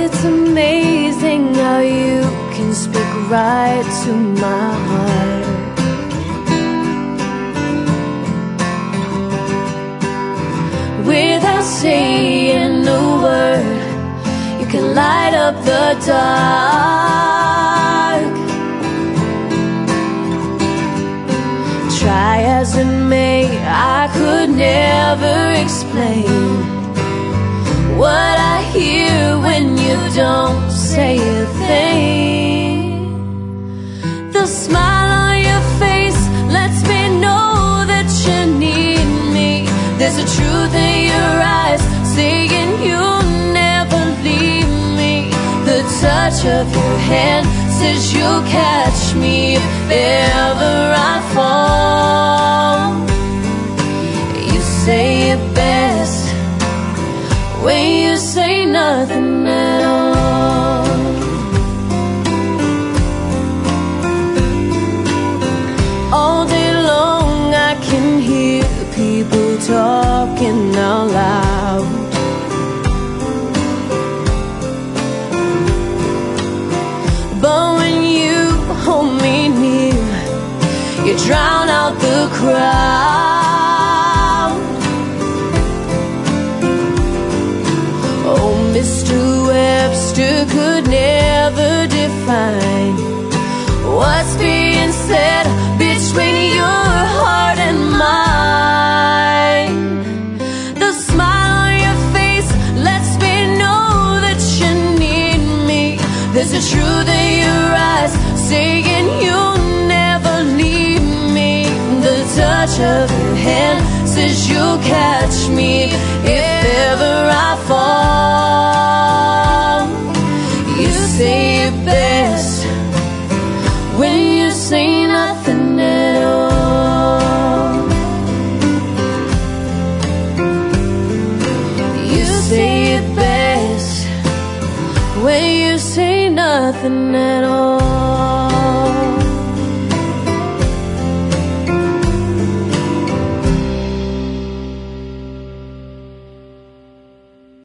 it's amazing how you can speak right to my heart. Without saying a word, you can light up the dark. Try as it may, I could never explain what I hear when you don't say a thing. The smile on your face lets me know that you need me. There's a truth in your eyes saying you'll never leave me. The touch of your hand says you'll catch me if ever I fall. You say it best when you say nothing at all. All day long I can hear people talking out loud. But when you hold me near, you drown out the crowd. Oh, Mr. Webster could never define what's being said between your heart and mine. The smile on your face lets me know that you need me. There's a truth in your eyes saying you'll never leave me. The touch of your hand says you'll catch me if ever I fall. You say it best when you say nothing at all. You say it best when you say nothing at all.